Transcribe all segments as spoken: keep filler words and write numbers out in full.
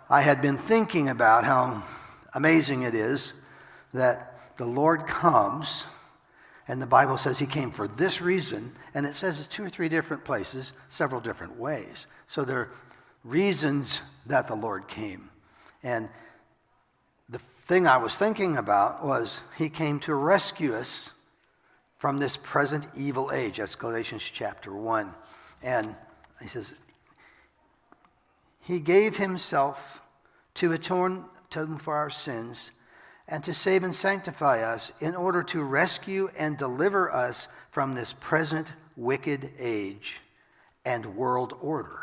I had been thinking about how amazing it is that the Lord comes, and the Bible says he came for this reason, and it says it's two or three different places, several different ways. So there are reasons that the Lord came. And the thing I was thinking about was he came to rescue us from this present evil age. That's Galatians chapter one. And he says, he gave himself to atone for our sins and to save and sanctify us in order to rescue and deliver us from this present wicked age and world order.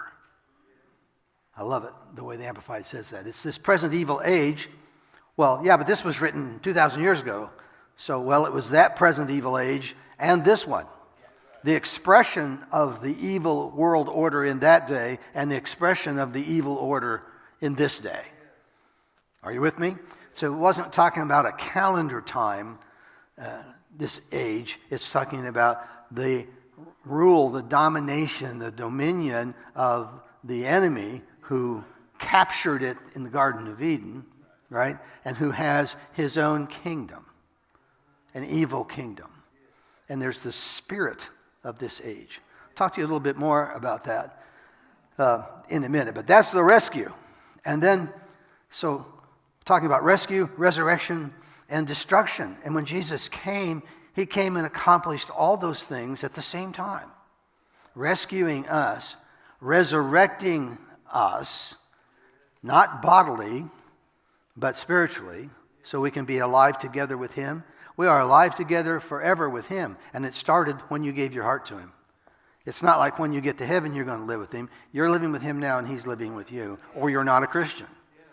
I love it, the way the Amplified says that. It's this present evil age. Well, yeah, but this was written two thousand years ago. So, well, it was that present evil age and this one. The expression of the evil world order in that day and the expression of the evil order in this day. Are you with me? So it wasn't talking about a calendar time, uh, this age. It's talking about the rule, the domination, the dominion of the enemy who captured it in the Garden of Eden, right? And who has his own kingdom, an evil kingdom. And there's the spirit of this age. I'll talk to you a little bit more about that uh, in a minute. But that's the rescue. And then, so talking about rescue, resurrection, and destruction. And when Jesus came, he came and accomplished all those things at the same time. Rescuing us, resurrecting us, not bodily, but spiritually, so we can be alive together with him. We are alive together forever with him. And it started when you gave your heart to him. It's not like when you get to heaven, you're going to live with him. You're living with him now, and he's living with you, or you're not a Christian.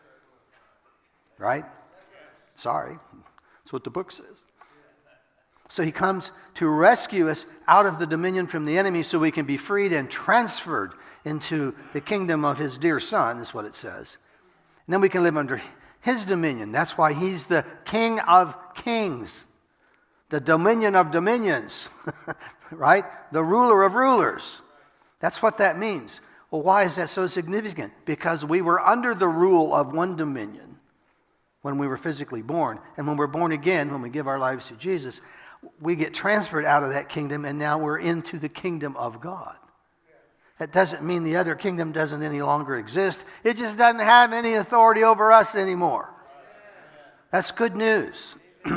Right? Sorry. That's what the book says. So he comes to rescue us out of the dominion from the enemy so we can be freed and transferred into the kingdom of his dear son, is what it says. And then we can live under his dominion. That's why he's the King of kings, the dominion of dominions, right? The ruler of rulers. That's what that means. Well, why is that so significant? Because we were under the rule of one dominion when we were physically born. And when we're born again, when we give our lives to Jesus, we get transferred out of that kingdom, and now we're into the kingdom of God. That doesn't mean the other kingdom doesn't any longer exist. It just doesn't have any authority over us anymore. That's good news.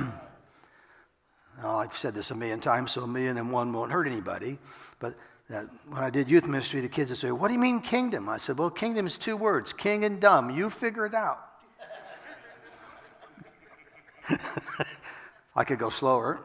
Oh, I've said this a million times, so a million and one won't hurt anybody. But uh, when I did youth ministry, the kids would say, "What do you mean kingdom?" I said, "Well, kingdom is two words, king and dumb. You figure it out." I could go slower.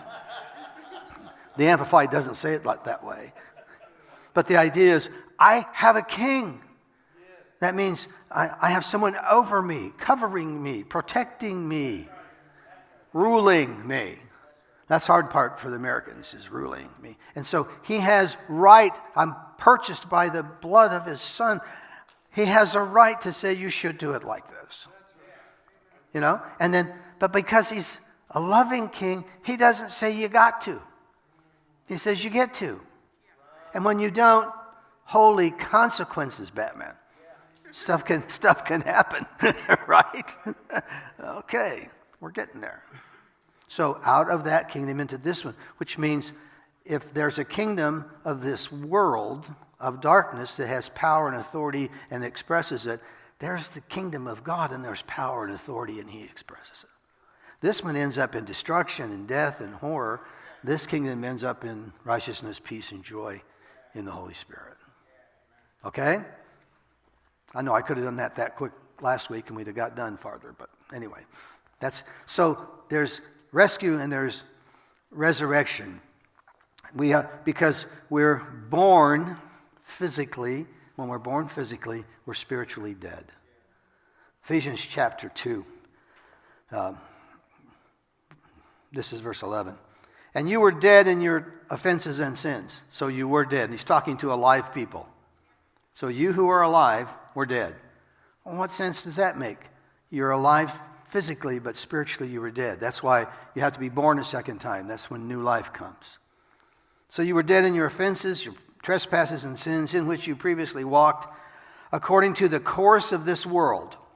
The Amplified doesn't say it like that way. But the idea is, I have a king. That means I, I have someone over me, covering me, protecting me, ruling me. That's the hard part for the Americans, is ruling me. And so he has right. I'm purchased by the blood of his son. He has a right to say, you should do it like this. You know? And then, but because he's a loving king, he doesn't say you got to. He says you get to. And when you don't, holy consequences, Batman. Stuff can stuff can happen, right? Okay, we're getting there. So out of that kingdom into this one, which means if there's a kingdom of this world of darkness that has power and authority and expresses it, there's the kingdom of God, and there's power and authority, and he expresses it. This one ends up in destruction and death and horror. This kingdom ends up in righteousness, peace, and joy in the Holy Spirit. Okay? I know I could have done that that quick last week and we'd have got done farther, but anyway. That's so there's rescue and there's resurrection. We uh, because we're born physically, when we're born physically, we're spiritually dead. Ephesians chapter two. Um, this is verse eleven. And you were dead in your offenses and sins. So you were dead. And he's talking to alive people. So you who are alive were dead. Well, what sense does that make? You're alive physically, but spiritually you were dead. That's why you have to be born a second time. That's when new life comes. So you were dead in your offenses, your trespasses and sins in which you previously walked, according to the course of this world.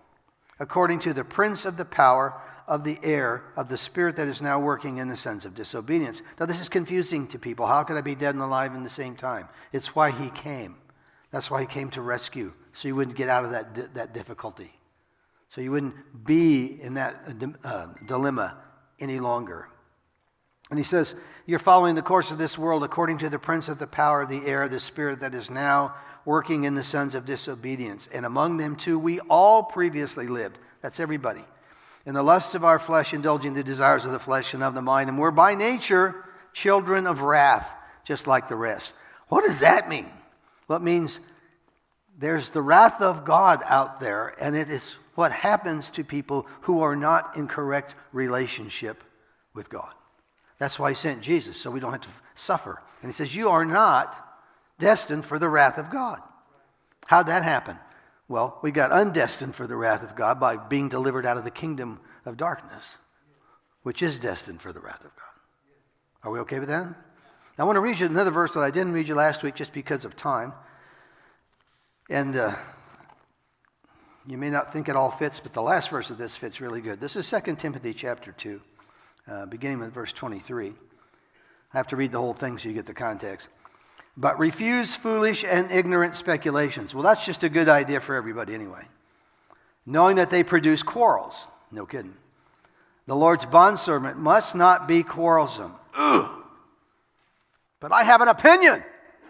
according to the prince of the power of the air, of the spirit that is now working in the sons of disobedience. Now, this is confusing to people. How could I be dead and alive in the same time? It's why he came. That's why he came to rescue, so you wouldn't get out of that, that difficulty. So you wouldn't be in that uh, dilemma any longer. And he says, you're following the course of this world according to the prince of the power of the air, the spirit that is now working in the sons of disobedience. And among them too, we all previously lived. That's everybody. In the lusts of our flesh, indulging the desires of the flesh and of the mind. And we're by nature children of wrath, just like the rest. What does that mean? Well, it means there's the wrath of God out there, and it is what happens to people who are not in correct relationship with God. That's why he sent Jesus, so we don't have to suffer. And he says, you are not destined for the wrath of God. How'd that happen? Well, we got undestined for the wrath of God by being delivered out of the kingdom of darkness, which is destined for the wrath of God. Are we okay with that? I want to read you another verse that I didn't read you last week just because of time. And uh, you may not think it all fits, but the last verse of this fits really good. This is Second Timothy chapter two. Uh, beginning with verse twenty-three. I have to read the whole thing so you get the context. But refuse foolish and ignorant speculations. Well, that's just a good idea for everybody anyway. Knowing that they produce quarrels. No kidding. The Lord's bondservant must not be quarrelsome. Ugh. But I have an opinion.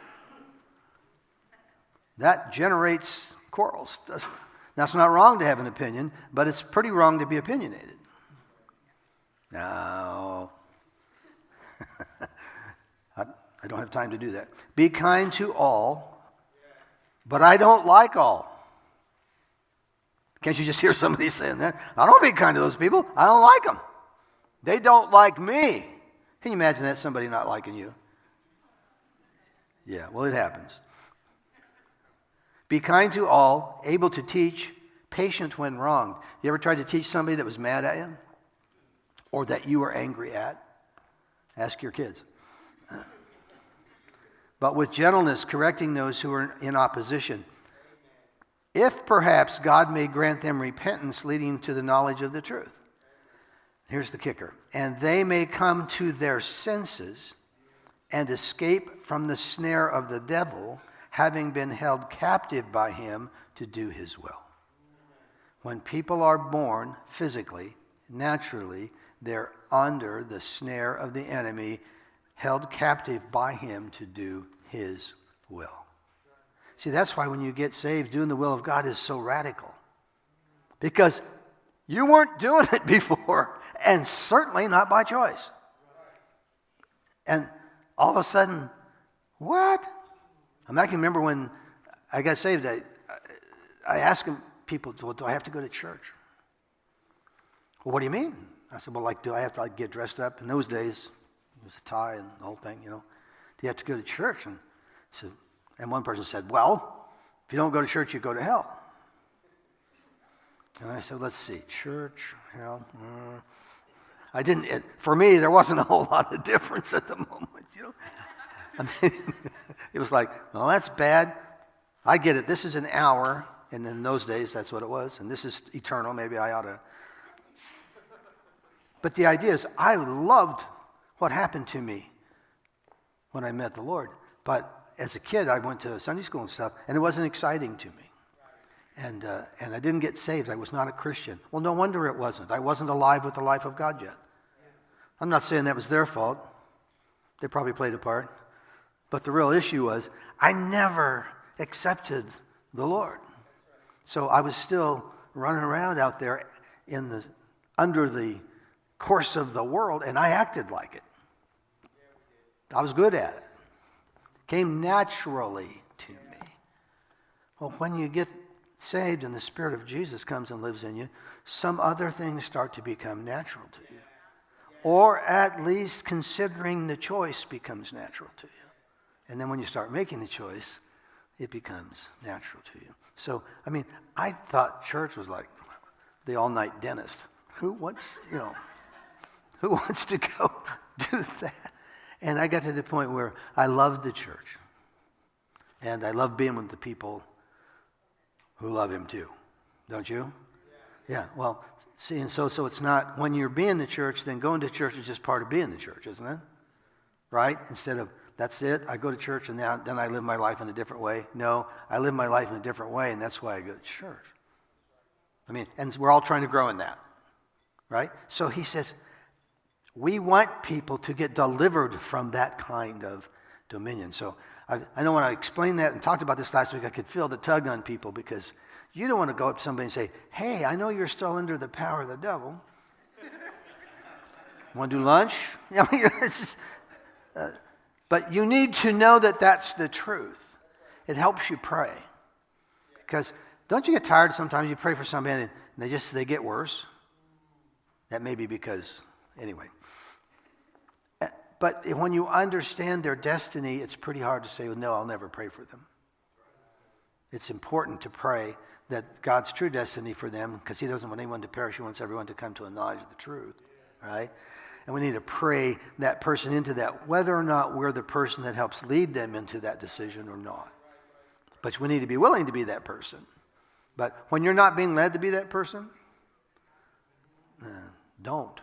That generates quarrels. Now, it's not wrong to have an opinion, but it's pretty wrong to be opinionated. No. I, I don't have time to do that. Be kind to all, but I don't like all. Can't you just hear somebody saying that? I don't be kind to those people. I don't like them. They don't like me. Can you imagine that, somebody not liking you? Yeah, well, it happens. Be kind to all, able to teach, patient when wronged. You ever tried to teach somebody that was mad at you? Or that you were angry at? Ask your kids. But with gentleness, correcting those who are in opposition, if perhaps God may grant them repentance leading to the knowledge of the truth. Here's the kicker. And they may come to their senses and escape from the snare of the devil, having been held captive by him to do his will. When people are born physically, naturally, they're under the snare of the enemy, held captive by him to do his will. See, that's why when you get saved, doing the will of God is so radical. Because you weren't doing it before, and certainly not by choice. And all of a sudden, what? I mean, I can remember when I got saved, I, I asked people, do I have to go to church? Well, what do you mean? I said, well, like, do I have to like get dressed up? In those days, it was a tie and the whole thing, you know. Do you have to go to church? And so, and one person said, well, if you don't go to church, you go to hell. And I said, let's see, church, hell. Uh, I didn't. It, for me, there wasn't a whole lot of difference at the moment, you know. I mean, it was like, well, that's bad. I get it. This is an hour, and in those days, that's what it was. And this is eternal. Maybe I ought to. But the idea is, I loved what happened to me when I met the Lord. But as a kid, I went to Sunday school and stuff, and it wasn't exciting to me. And uh, and I didn't get saved. I was not a Christian. Well, no wonder it wasn't. I wasn't alive with the life of God yet. I'm not saying that was their fault. They probably played a part. But the real issue was, I never accepted the Lord. So I was still running around out there in the under the course of the world, and I acted like it. I was good at it. Came naturally to me. Well, when you get saved and the Spirit of Jesus comes and lives in you, some other things start to become natural to you. Or at least considering the choice becomes natural to you. And then when you start making the choice, it becomes natural to you. So, I mean, I thought church was like the all-night dentist. Who wants, you know, who wants to go do that? And I got to the point where I loved the church. And I love being with the people who love him too. Don't you? Yeah, well, see, and so so it's not, when you're being the church, then going to church is just part of being the church, isn't it? Right? Instead of, that's it, I go to church and now, then I live my life in a different way. No, I live my life in a different way, and that's why I go to church. I mean, and we're all trying to grow in that, right? So he says, we want people to get delivered from that kind of dominion. So I, I know when I explained that and talked about this last week, I could feel the tug on people, because you don't want to go up to somebody and say, hey, I know you're still under the power of the devil. Want to do lunch? I mean, it's just, uh, but you need to know that that's the truth. It helps you pray. Because don't you get tired sometimes you pray for somebody and they just, they get worse? That may be because, anyway. But when you understand their destiny, it's pretty hard to say, well, no, I'll never pray for them. It's important to pray that God's true destiny for them, because he doesn't want anyone to perish. He wants everyone to come to a knowledge of the truth, right? And we need to pray that person into that, whether or not we're the person that helps lead them into that decision or not. But we need to be willing to be that person. But when you're not being led to be that person, uh, don't.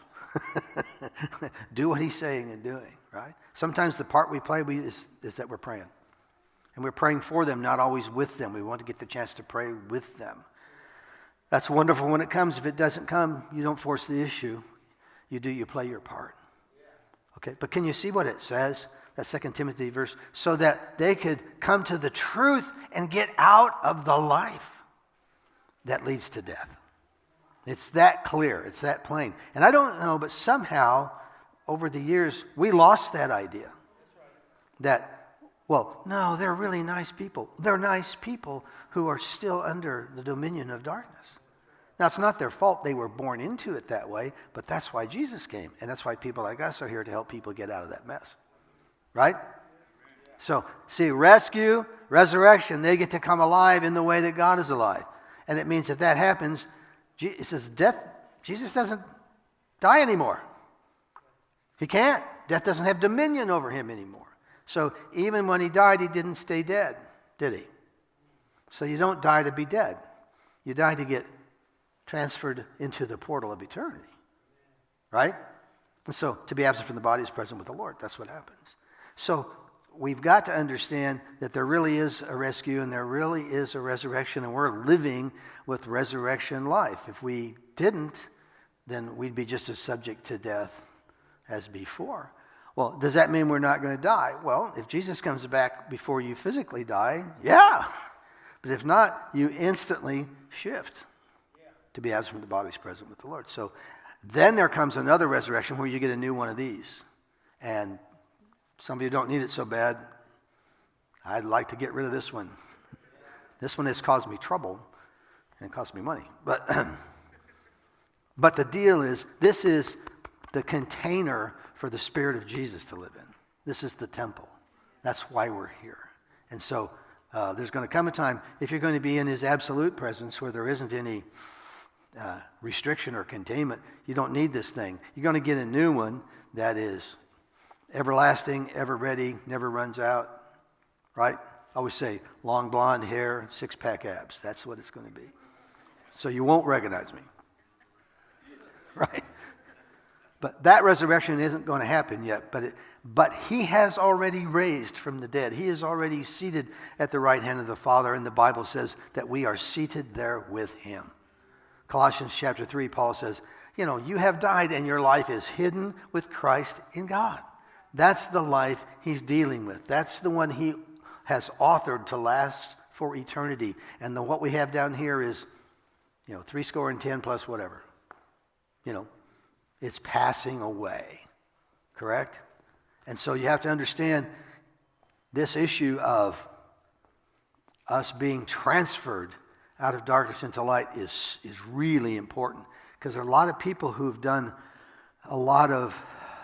Do what he's saying and doing, right? Sometimes the part we play we, is, is that we're praying. And we're praying for them, not always with them. We want to get the chance to pray with them. That's wonderful when it comes. If it doesn't come, you don't force the issue. You do, you play your part. Okay, but can you see what it says? That Second Timothy verse, so that they could come to the truth and get out of the life that leads to death. It's that clear. It's that plain. And I don't know, but somehow over the years, we lost that idea. That, well, no, they're really nice people. They're nice people who are still under the dominion of darkness. Now, it's not their fault. They were born into it that way, but that's why Jesus came. And that's why people like us are here to help people get out of that mess. Right? So, see, rescue, resurrection, they get to come alive in the way that God is alive. And it means if that happens, it says death, Jesus doesn't die anymore. He can't. Death doesn't have dominion over him anymore. So even when he died, he didn't stay dead, did he? So you don't die to be dead. You die to get transferred into the portal of eternity. Right? And so to be absent from the body is present with the Lord. That's what happens. So we've got to understand that there really is a rescue and there really is a resurrection, and we're living with resurrection life. If we didn't, then we'd be just as subject to death as before. Well, does that mean we're not going to die? Well, if Jesus comes back before you physically die, yeah. But if not, you instantly shift to be absent from the body is present with the Lord. So then there comes another resurrection where you get a new one of these. And some of you don't need it so bad. I'd like to get rid of this one. This one has caused me trouble and it cost me money. But, but the deal is, this is the container for the Spirit of Jesus to live in. This is the temple. That's why we're here. And so uh, there's going to come a time, if you're going to be in his absolute presence where there isn't any uh, restriction or containment, you don't need this thing. You're going to get a new one that is everlasting, ever ready, never runs out, right? I always say long blonde hair, six-pack abs. That's what it's going to be. So you won't recognize me, right? But that resurrection isn't going to happen yet. But it, but he has already raised from the dead. He is already seated at the right hand of the Father, and the Bible says that we are seated there with him. Colossians chapter three, Paul says, you know, you have died and your life is hidden with Christ in God. That's the life he's dealing with. That's the one he has authored to last for eternity. And the, what we have down here is, you know, three score and ten plus whatever. You know, it's passing away. Correct? And so you have to understand this issue of us being transferred out of darkness into light is, is really important. Because there are a lot of people who've done a lot of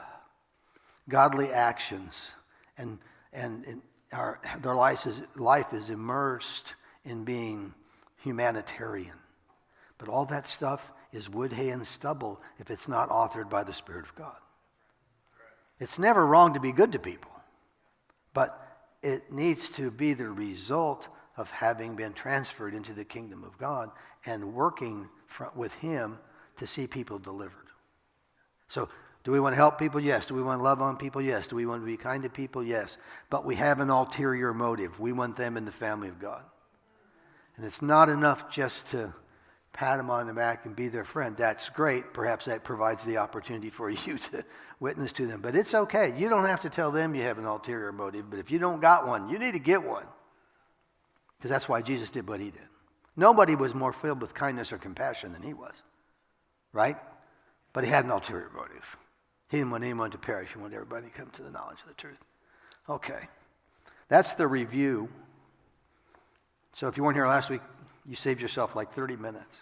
godly actions, and and, and our, their life is, life is immersed in being humanitarian. But all that stuff is wood, hay, and stubble if it's not authored by the Spirit of God. It's never wrong to be good to people, but it needs to be the result of having been transferred into the kingdom of God and working fr- with him to see people delivered. So, do we want to help people? Yes. Do we want to love on people? Yes. Do we want to be kind to people? Yes. But we have an ulterior motive. We want them in the family of God. And it's not enough just to pat them on the back and be their friend. That's great. Perhaps that provides the opportunity for you to witness to them. But it's okay. You don't have to tell them you have an ulterior motive. But if you don't got one, you need to get one. Because that's why Jesus did what he did. Nobody was more filled with kindness or compassion than he was. Right? But he had an ulterior motive. He didn't want anyone to perish. He wanted everybody to come to the knowledge of the truth. Okay. That's the review. So if you weren't here last week, you saved yourself like thirty minutes.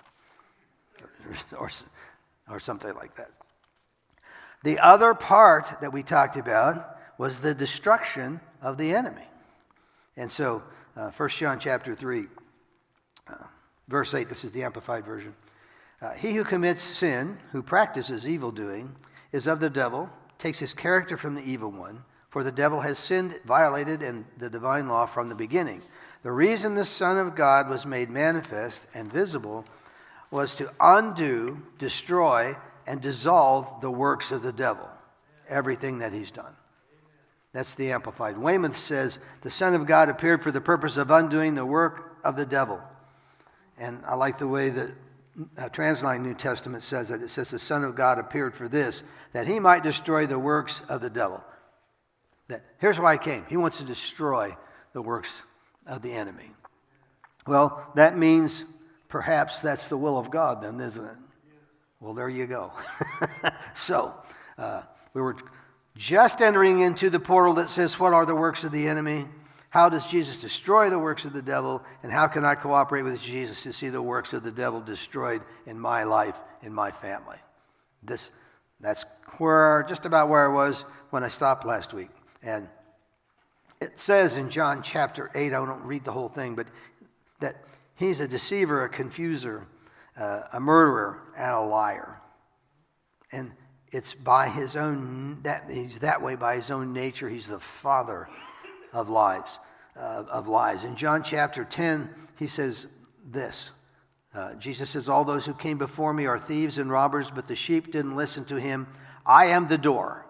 Or, or, or something like that. The other part that we talked about was the destruction of the enemy. And so, uh, First John chapter three, uh, verse eight, this is the Amplified Version. Uh, he who commits sin, who practices evil doing, is of the devil, takes his character from the evil one, for the devil has sinned, violated and the divine law from the beginning. The reason the Son of God was made manifest and visible was to undo, destroy, and dissolve the works of the devil, everything that he's done. That's the Amplified. Weymouth says, the Son of God appeared for the purpose of undoing the work of the devil. And I like the way that uh, Transline New Testament says it. It says the Son of God appeared for this, that he might destroy the works of the devil. That, here's why he came. He wants to destroy the works of the enemy. Well, that means perhaps that's the will of God then, isn't it? Well, there you go. so, uh, we were just entering into the portal that says, what are the works of the enemy? How does Jesus destroy the works of the devil? And how can I cooperate with Jesus to see the works of the devil destroyed in my life, in my family? This, that's where, just about where I was when I stopped last week. And it says in John chapter eight, I won't read the whole thing, but that he's a deceiver, a confuser, uh, a murderer, and a liar. And it's by his own, that he's that way by his own nature. He's the father of lies. Uh, of lies. In John chapter ten, he says this. Uh, Jesus says, all those who came before me are thieves and robbers, but the sheep didn't listen to him. I am the door.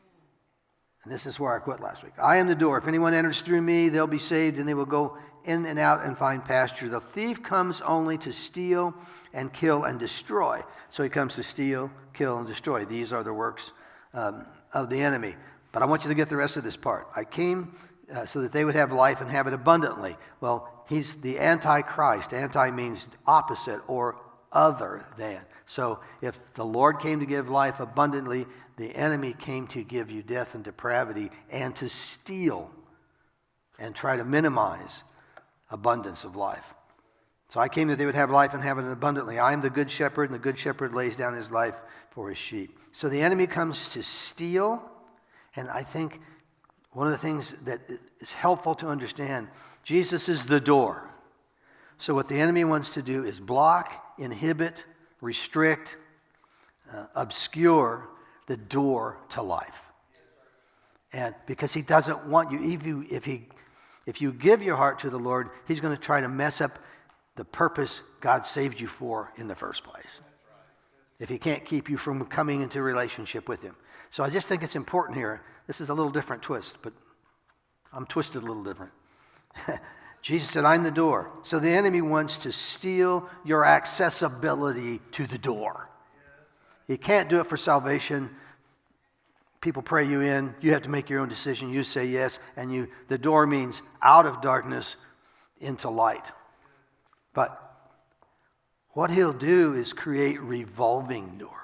And this is where I quit last week. I am the door. If anyone enters through me, they'll be saved, and they will go in and out and find pasture. The thief comes only to steal and kill and destroy. So he comes to steal, kill, and destroy. These are the works um, of the enemy. But I want you to get the rest of this part. I came uh, so that they would have life and have it abundantly. Well, he's the Antichrist. Anti means opposite or other than. So if the Lord came to give life abundantly, the enemy came to give you death and depravity and to steal and try to minimize abundance of life. So I came that they would have life and have it abundantly. I am the good shepherd, and the good shepherd lays down his life for his sheep. So the enemy comes to steal, and I think one of the things that is helpful to understand, Jesus is the door. So what the enemy wants to do is block, inhibit, restrict, uh, obscure the door to life. And because he doesn't want you, if you, if he, if you give your heart to the Lord, he's going to try to mess up the purpose God saved you for in the first place. If he can't keep you from coming into a relationship with him. So I just think it's important here. This is a little different twist, but I'm twisted a little different. Jesus said, I'm the door. So the enemy wants to steal your accessibility to the door. He can't do it for salvation. People pray you in. You have to make your own decision. You say yes. And you. The door means out of darkness into light. But what he'll do is create revolving doors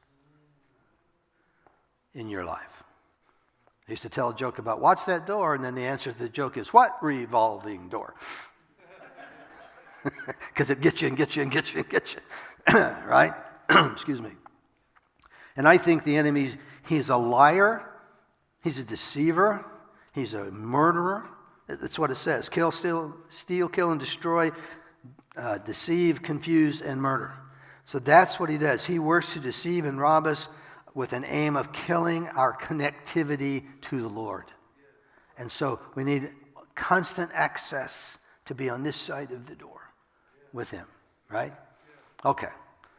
in your life. I used to tell a joke about, watch that door, and then the answer to the joke is, what revolving door? Because it gets you and gets you and gets you and gets you. Right? Excuse me. And I think the enemy, he's a liar, he's a deceiver, he's a murderer. That's what it says. Kill, steal, steal, kill, and destroy, uh, deceive, confuse, and murder. So that's what he does. He works to deceive and rob us with an aim of killing our connectivity to the Lord. And so we need constant access to be on this side of the door with him, right? Okay.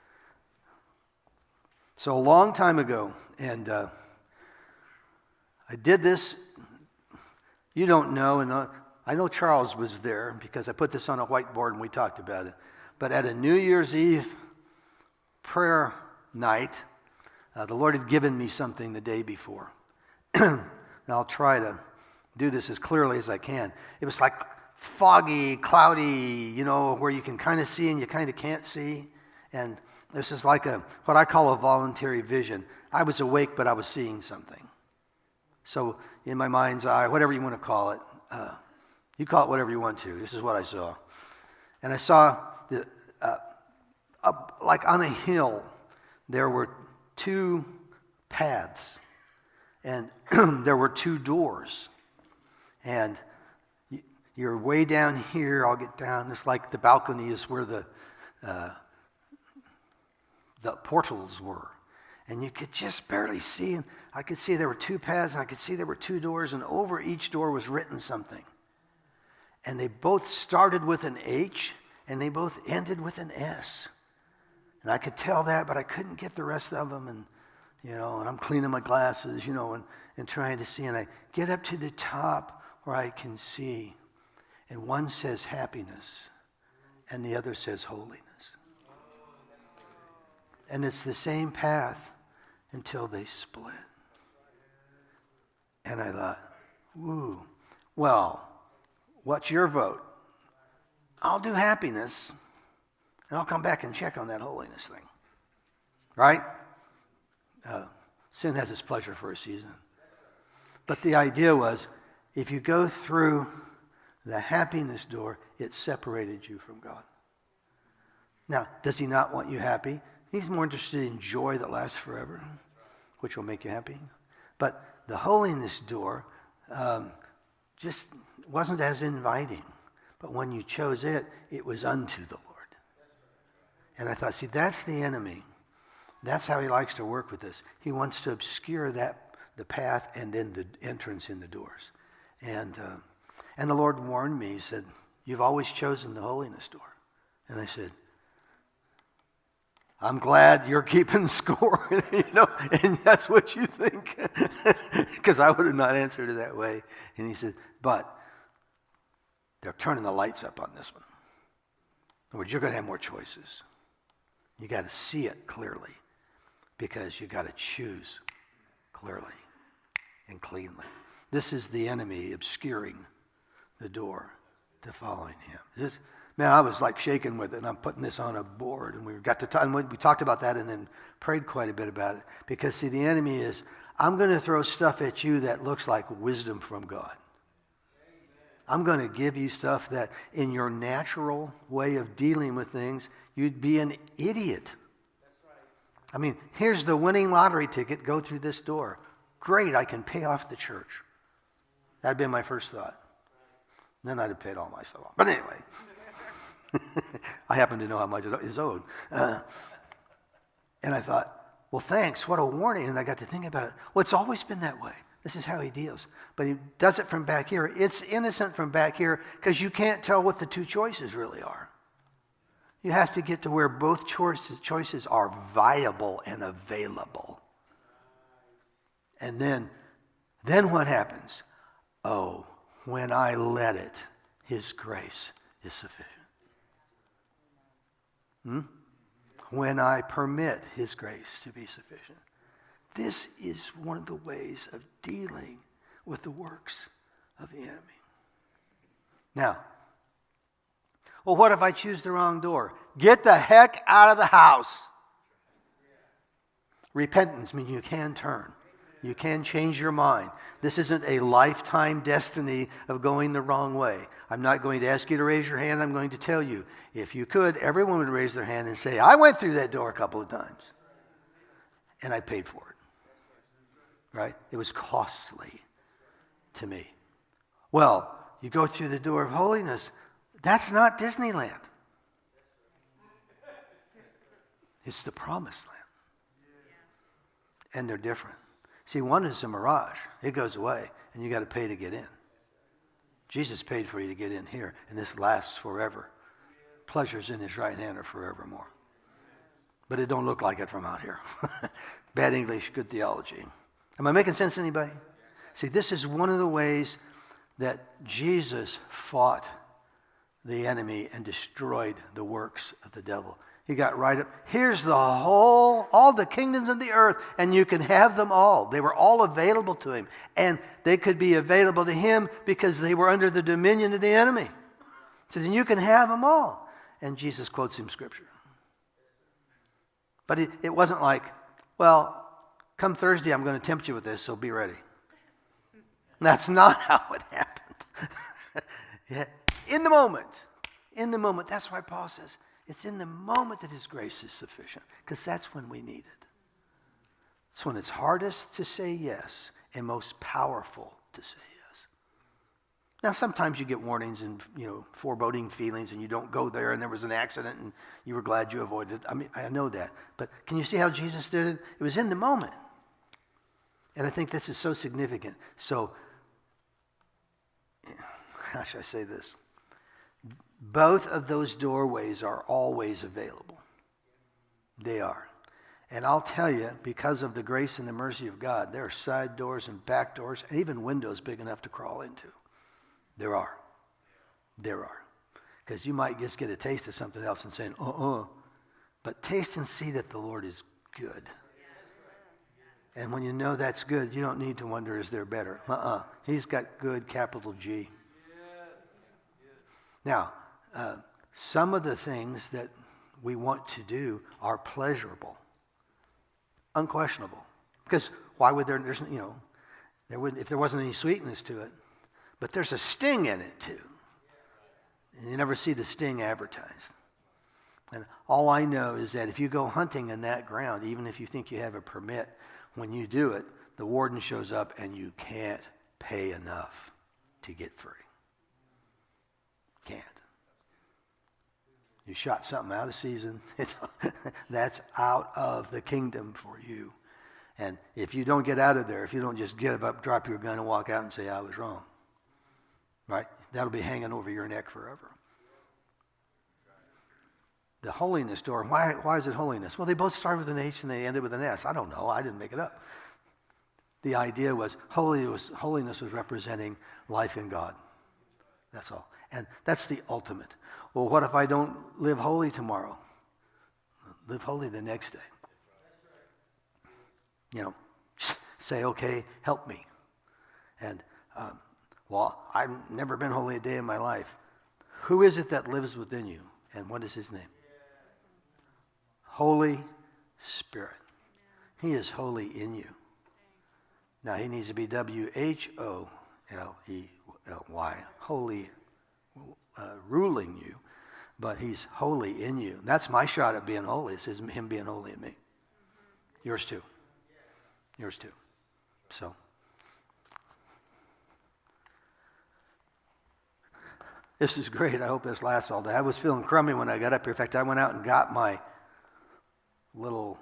So a long time ago, and uh, I did this. You don't know, and uh, I know Charles was there because I put this on a whiteboard and we talked about it. But at a New Year's Eve prayer night, uh, the Lord had given me something the day before. And I'll try to do this as clearly as I can. It was like foggy, cloudy, you know, where you can kind of see and you kind of can't see. And this is like a what I call a voluntary vision. I was awake, but I was seeing something. So in my mind's eye, whatever you want to call it, uh, you call it whatever you want to. This is what I saw. And I saw, the, uh, up, like on a hill, there were two paths. And there were two doors. And you're way down here. I'll get down. It's like the balcony is where the uh, the portals were. And you could just barely see. And I could see there were two paths, and I could see there were two doors, and over each door was written something. And they both started with an H, and they both ended with an S. And I could tell that, but I couldn't get the rest of them. And, you know, and I'm cleaning my glasses, you know, and, and trying to see. And I get up to the top where I can see. And one says happiness, and the other says holiness. And it's the same path until they split. And I thought, woo, well, what's your vote? I'll do happiness, and I'll come back and check on that holiness thing. Right? Uh, sin has its pleasure for a season. But the idea was, if you go through the happiness door, it separated you from God. Now, does he not want you happy? He's more interested in joy that lasts forever, which will make you happy. But the holiness door um, just wasn't as inviting. But when you chose it, it was unto the Lord. And I thought, see, that's the enemy. That's how he likes to work with us. He wants to obscure that the path and then the entrance in the doors. And uh, and the Lord warned me. He said, you've always chosen the holiness door. And I said, I'm glad you're keeping score, you know, and that's what you think, because I would have not answered it that way. And he said, but they're turning the lights up on this one. In other words, you're going to have more choices. You got to see it clearly, because you got to choose clearly and cleanly. This is the enemy obscuring the door to following him. This, Man, I was like shaking with it, and I'm putting this on a board, and we got to talk, and we talked about that and then prayed quite a bit about it. Because, see, the enemy is, I'm going to throw stuff at you that looks like wisdom from God. I'm going to give you stuff that in your natural way of dealing with things, you'd be an idiot. I mean, here's the winning lottery ticket, go through this door. Great, I can pay off the church. That'd been my first thought. Then I'd have paid all my stuff off. But anyway. I happen to know how much it is owed. Uh, and I thought, well, thanks, what a warning. And I got to think about it. Well, it's always been that way. This is how he deals. But he does it from back here. It's innocent from back here because you can't tell what the two choices really are. You have to get to where both choices, choices are viable and available. And then, then what happens? Oh, when I let it, his grace is sufficient. Hmm? When I permit his grace to be sufficient. This is one of the ways of dealing with the works of the enemy. Now, well, what if I choose the wrong door? Get the heck out of the house. Repentance means you can turn. You can change your mind. This isn't a lifetime destiny of going the wrong way. I'm not going to ask you to raise your hand. I'm going to tell you. If you could, everyone would raise their hand and say, I went through that door a couple of times. And I paid for it. Right? It was costly to me. Well, you go through the door of holiness. That's not Disneyland. It's the promised land. And they're different. See, one is a mirage. It goes away, and you got to pay to get in. Jesus paid for you to get in here, and this lasts forever. Pleasures in his right hand are forevermore. But it don't look like it from out here. Bad English, good theology. Am I making sense to anybody? See, this is one of the ways that Jesus fought the enemy and destroyed the works of the devil. He got right up. Here's the whole, all the kingdoms of the earth, and you can have them all. They were all available to him. And they could be available to him because they were under the dominion of the enemy. He says, and you can have them all. And Jesus quotes him scripture. But it, it wasn't like, well, come Thursday, I'm going to tempt you with this, so be ready. And that's not how it happened. Yeah. In the moment. In the moment. That's why Paul says, it's in the moment that his grace is sufficient, because that's when we need it. It's when it's hardest to say yes and most powerful to say yes. Now, sometimes you get warnings and, you know, foreboding feelings, and you don't go there, and there was an accident, and you were glad you avoided it. I mean, I know that. But can you see how Jesus did it? It was in the moment. And I think this is so significant. So, how should I say this? Both of those doorways are always available. They are. And I'll tell you, because of the grace and the mercy of God, there are side doors and back doors and even windows big enough to crawl into. There are. There are. Because you might just get a taste of something else and saying, uh-uh. But taste and see that the Lord is good. And when you know that's good, you don't need to wonder, is there better? Uh-uh. He's got good, capital G. Now, uh, some of the things that we want to do are pleasurable, unquestionable. Because why would there, there's, you know, there wouldn't, if there wasn't any sweetness to it. But there's a sting in it too. And you never see the sting advertised. And all I know is that if you go hunting in that ground, even if you think you have a permit, when you do it, the warden shows up and you can't pay enough to get free. Can't. You shot something out of season, it's, that's out of the kingdom for you. And if you don't get out of there, if you don't just get up, drop your gun and walk out and say, I was wrong, right? That'll be hanging over your neck forever. The holiness door, why, why is it holiness? Well, they both start with an H and they ended with an S. I don't know. I didn't make it up. The idea was, holy was holiness was representing life in God. That's all. And that's the ultimate. Well, what if I don't live holy tomorrow? Live holy the next day. You know, say, okay, help me. And, um, well, I've never been holy a day in my life. Who is it that lives within you? And what is his name? Holy Spirit. He is holy in you. Now, he needs to be W H O L E L Y, holy, uh, ruling you, but he's holy in you. That's my shot at being holy, is him being holy in me. Yours too. Yours too. So, this is great. I hope this lasts all day. I was feeling crummy when I got up here. In fact, I went out and got my little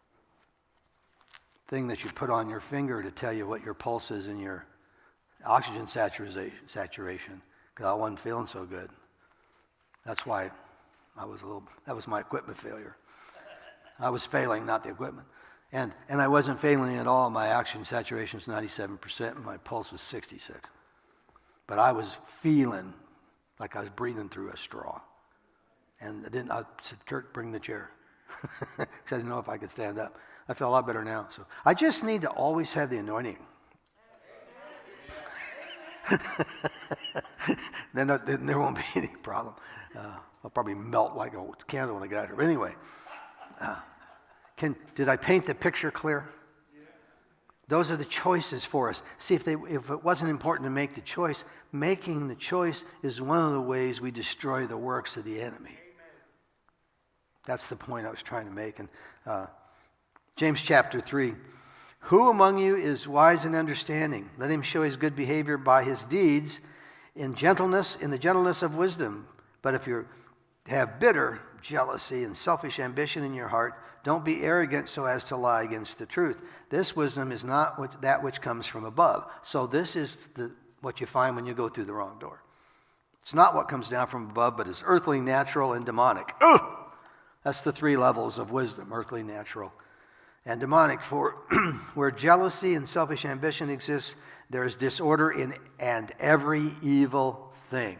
thing that you put on your finger to tell you what your pulse is and your oxygen saturation, because I wasn't feeling so good. That's why I was a little, that was my equipment failure. I was failing, not the equipment. And and I wasn't failing at all. My oxygen saturation was ninety-seven percent and my pulse was sixty-six. But I was feeling like I was breathing through a straw. And I didn't, I said, Kurt, bring the chair. Because I didn't know if I could stand up. I feel a lot better now. So I just need to always have the anointing. then, then there won't be any problem. Uh, I'll probably melt like a candle when I get out here. But anyway, uh, can did I paint the picture clear? Those are the choices for us. See, if they if it wasn't important to make the choice, making the choice is one of the ways we destroy the works of the enemy. That's the point I was trying to make. And uh, James chapter three, who among you is wise and understanding? Let him show his good behavior by his deeds in gentleness, in the gentleness of wisdom. But if you have bitter jealousy and selfish ambition in your heart, don't be arrogant so as to lie against the truth. This wisdom is not that which comes from above. So this is the what you find when you go through the wrong door. It's not what comes down from above, but it's earthly, natural, and demonic. Ugh! That's the three levels of wisdom, earthly, natural, and demonic. For where jealousy and selfish ambition exists, there is disorder in and every evil thing.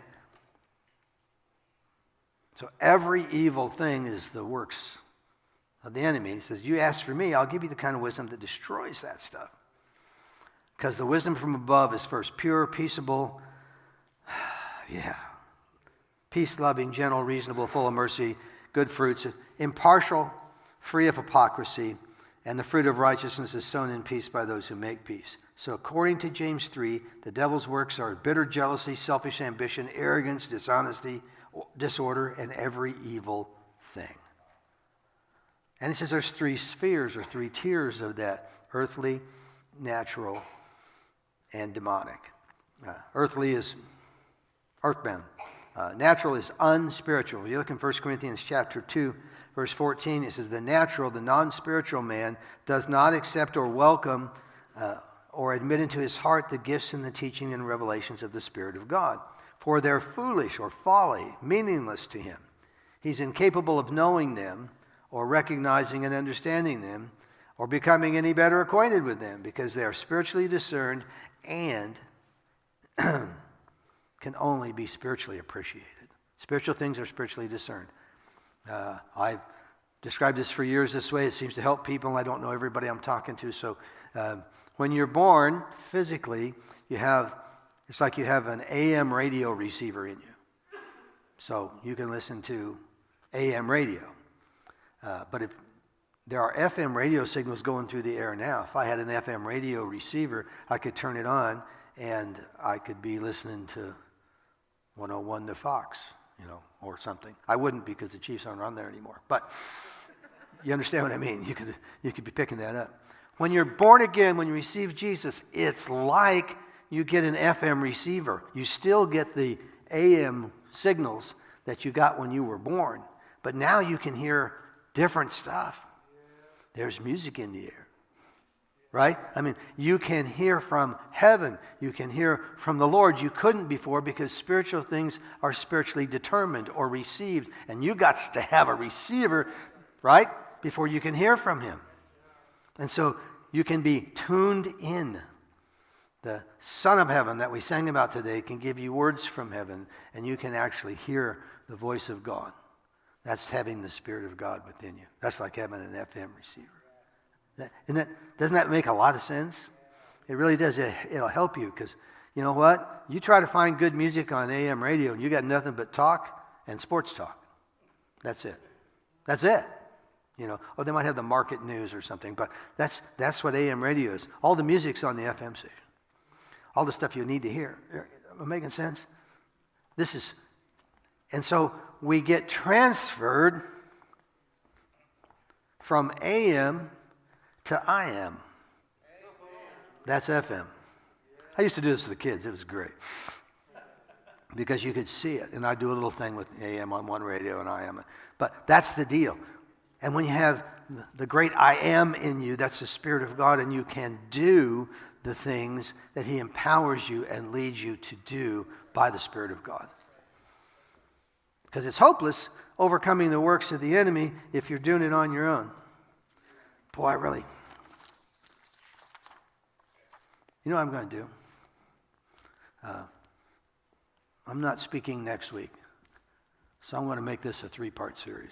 So every evil thing is the works of the enemy. He says, you ask for me, I'll give you the kind of wisdom that destroys that stuff. Because the wisdom from above is first pure, peaceable, yeah, peace-loving, gentle, reasonable, full of mercy, good fruits, impartial, free of hypocrisy, and the fruit of righteousness is sown in peace by those who make peace. So according to James three, the devil's works are bitter jealousy, selfish ambition, arrogance, dishonesty, disorder, and every evil thing. And he says there's three spheres or three tiers of that: earthly, natural, and demonic. Uh, earthly is earthbound. Uh, natural is unspiritual. You look in First Corinthians chapter two, verse fourteen, it says, the natural, the non-spiritual man does not accept or welcome uh, or admit into his heart the gifts and the teaching and revelations of the Spirit of God. For they're foolish or folly, meaningless to him. He's incapable of knowing them or recognizing and understanding them or becoming any better acquainted with them, because they are spiritually discerned and can only be spiritually appreciated. Spiritual things are spiritually discerned. Uh, I've described this for years this way. It seems to help people, and I don't know everybody I'm talking to. So uh, when you're born, physically, you have, it's like you have an A M radio receiver in you. So you can listen to A M radio. Uh, but if there are F M radio signals going through the air now, if I had an F M radio receiver, I could turn it on and I could be listening to one oh one to Fox, you know, or something. I wouldn't, because the Chiefs aren't on there anymore. But you understand what I mean? You could you could be picking that up. When you're born again, when you receive Jesus, it's like you get an F M receiver. You still get the A M signals that you got when you were born, but now you can hear different stuff. There's music in the air, right? I mean, you can hear from heaven. You can hear from the Lord. You couldn't before, because spiritual things are spiritually determined or received, and you got to have a receiver, right, before you can hear from him. And so you can be tuned in. The Son of Heaven that we sang about today can give you words from heaven, and you can actually hear the voice of God. That's having the Spirit of God within you. That's like having an F M receiver. That, isn't that, doesn't that make a lot of sense? It really does. It, it'll help you, because you know what? You try to find good music on A M radio, and you got nothing but talk and sports talk. That's it. That's it. You know, or they might have the market news or something, but that's that's what A M radio is. All the music's on the F M station. All the stuff you need to hear. Am I making sense? This is, and so we get transferred from A M to I M. That's F M. I used to do this with the kids. It was great, because you could see it. And I do a little thing with A M on one radio and I M. But that's the deal. And when you have the great I am in you, that's the Spirit of God, and you can do the things that he empowers you and leads you to do by the Spirit of God. Because it's hopeless overcoming the works of the enemy if you're doing it on your own. Boy, I really... You know what I'm going to do? Uh, I'm not speaking next week, so I'm going to make this a three-part series.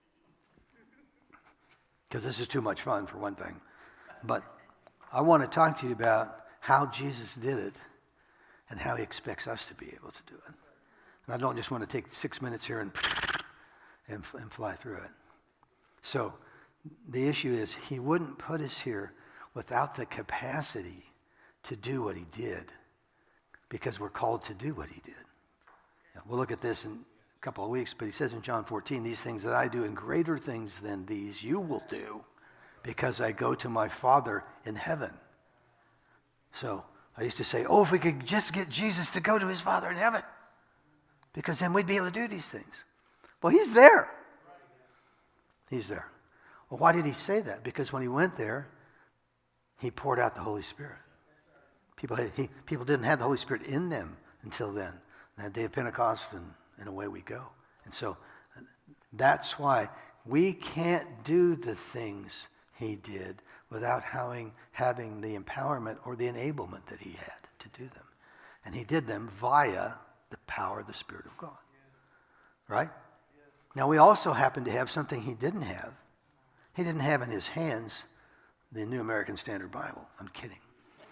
Because this is too much fun, for one thing. But I want to talk to you about how Jesus did it and how he expects us to be able to do it. And I don't just want to take six minutes here and, and, and fly through it. So the issue is, he wouldn't put us here without the capacity to do what he did, because we're called to do what he did. Now, we'll look at this in a couple of weeks, but he says in John fourteen, these things that I do, and greater things than these you will do, because I go to my Father in heaven. So I used to say, oh, if we could just get Jesus to go to his Father in heaven, because then we'd be able to do these things. Well, he's there. He's there. Well, why did he say that? Because when he went there, he poured out the Holy Spirit. People, had, he, people didn't have the Holy Spirit in them until then. That day of Pentecost, and, and away we go. And so that's why we can't do the things he did without having, having the empowerment or the enablement that he had to do them. And he did them via the power of the Spirit of God. Right? Now we also happen to have something he didn't have. He didn't have in his hands the New American Standard Bible. I'm kidding.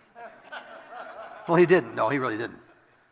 Well, he didn't. No, he really didn't.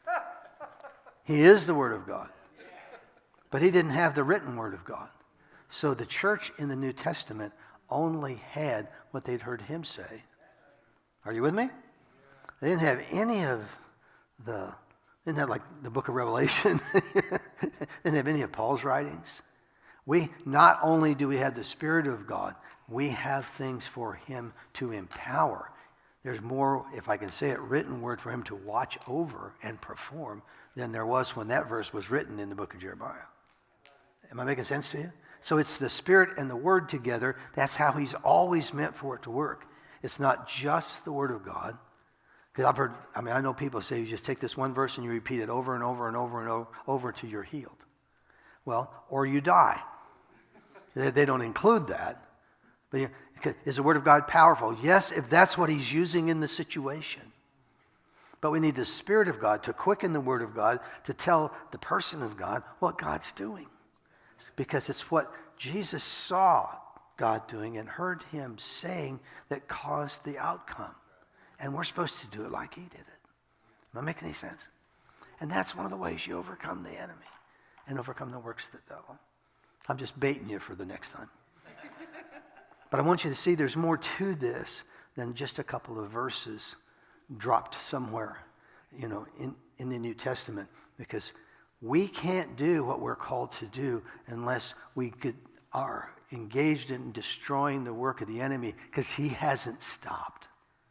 He is the Word of God. But he didn't have the written Word of God. So the church in the New Testament only had what they'd heard him say. Are you with me? They didn't have any of the, didn't have like the book of Revelation. Didn't have any of Paul's writings. We, not only do we have the Spirit of God, we have things for him to empower. There's more, if I can say it, written word for him to watch over and perform than there was when that verse was written in the book of Jeremiah. Am I making sense to you? So it's the Spirit and the Word together. That's how he's always meant for it to work. It's not just the Word of God. Because I've heard, I mean, I know people say you just take this one verse and you repeat it over and over and over and over, over until you're healed. Well, or you die. They, they don't include that. But you, is the Word of God powerful? Yes, if that's what he's using in the situation. But we need the Spirit of God to quicken the Word of God, to tell the person of God what God's doing. Because it's what Jesus saw God doing and heard him saying that caused the outcome. And we're supposed to do it like he did it. Am I making any sense? And that's one of the ways you overcome the enemy and overcome the works of the devil. I'm just baiting you for the next time. But I want you to see there's more to this than just a couple of verses dropped somewhere, you know, in, in the New Testament. Because we can't do what we're called to do unless we could, are engaged in destroying the work of the enemy, because he hasn't stopped.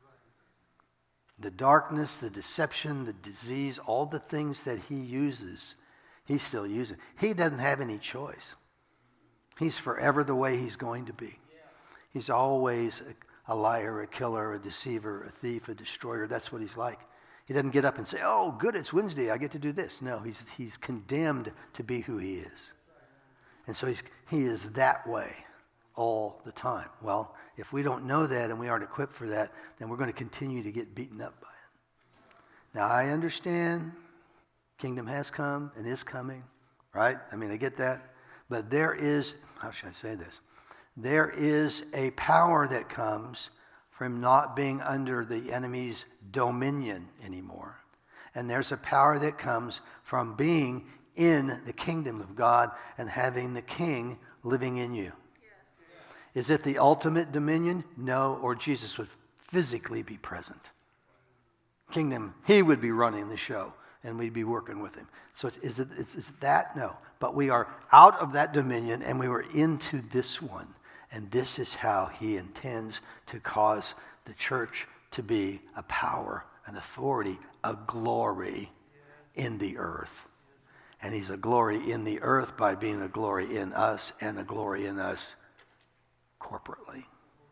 The darkness, the deception, the disease, all the things that he uses, he's still using. He doesn't have any choice. He's forever the way he's going to be. He's always a, a liar, a killer, a deceiver, a thief, a destroyer. That's what he's like. He doesn't get up and say, oh, good, it's Wednesday, I get to do this. No, he's, he's condemned to be who he is. And so he's, he is that way all the time. Well, if we don't know that and we aren't equipped for that, then we're going to continue to get beaten up by it. Now, I understand kingdom has come and is coming, right? I mean, I get that. But there is, how should I say this? There is a power that comes from not being under the enemy's dominion anymore. And there's a power that comes from being in the kingdom of God and having the king living in you. Is it the ultimate dominion? No, or Jesus would physically be present. Kingdom, he would be running the show and we'd be working with him. So is it, is, is it that? No. But we are out of that dominion and we were into this one. And this is how he intends to cause the church to be a power, an authority, a glory in the earth. And he's a glory in the earth by being a glory in us and a glory in us corporately.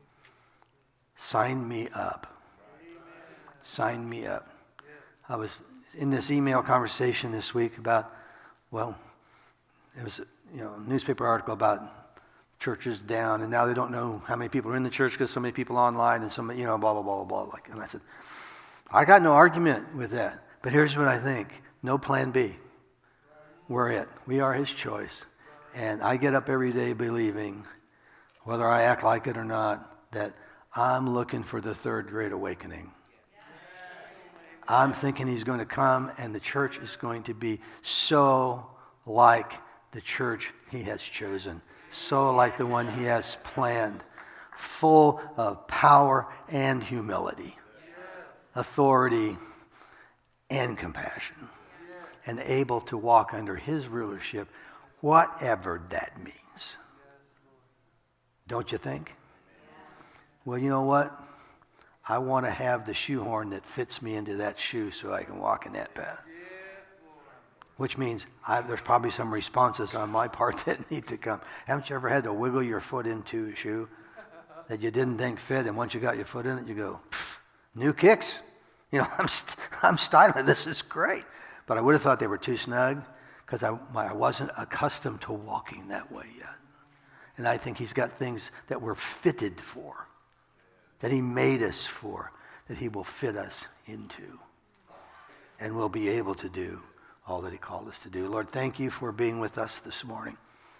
Sign me up. Sign me up. I was in this email conversation this week about, well, it was you know, a newspaper article about churches down, and now they don't know how many people are in the church because so many people online and so many, you know, blah, blah, blah, blah, blah. Like, and I said, I got no argument with that. But here's what I think. No plan B. We're it. We are his choice. And I get up every day believing, whether I act like it or not, that I'm looking for the third great awakening. I'm thinking he's going to come and the church is going to be so like the church he has chosen. So like the one he has planned, full of power and humility, authority and compassion, and able to walk under his rulership, whatever that means. Don't you think? Well, you know what? I want to have the shoehorn that fits me into that shoe so I can walk in that path. Which means I, there's probably some responses on my part that need to come. Haven't you ever had to wiggle your foot into a shoe that you didn't think fit, and once you got your foot in it, you go, new kicks? You know, I'm, st- I'm styling. This is great. But I would have thought they were too snug because I, I wasn't accustomed to walking that way yet. And I think he's got things that we're fitted for, that he made us for, that he will fit us into. And we'll be able to do all that he called us to do. Lord, thank you for being with us this morning.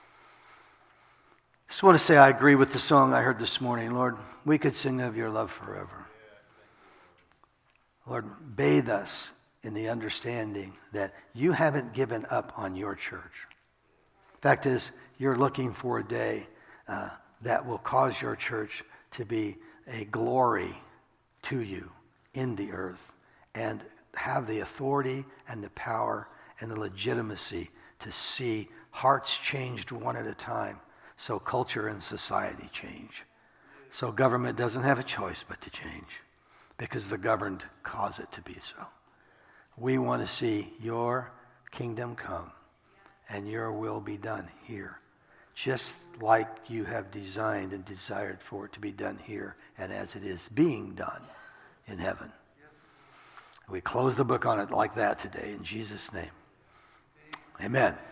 Just want to say I agree with the song I heard this morning. Lord, we could sing of your love forever. Lord, bathe us in the understanding that you haven't given up on your church. Fact is, you're looking for a day uh, that will cause your church to be a glory to you in the earth and have the authority and the power and the legitimacy to see hearts changed one at a time so culture and society change. So government doesn't have a choice but to change because the governed cause it to be so. We want to see your kingdom come and your will be done here, just like you have designed and desired for it to be done here and as it is being done in heaven. We close the book on it like that today in Jesus' name. Amen.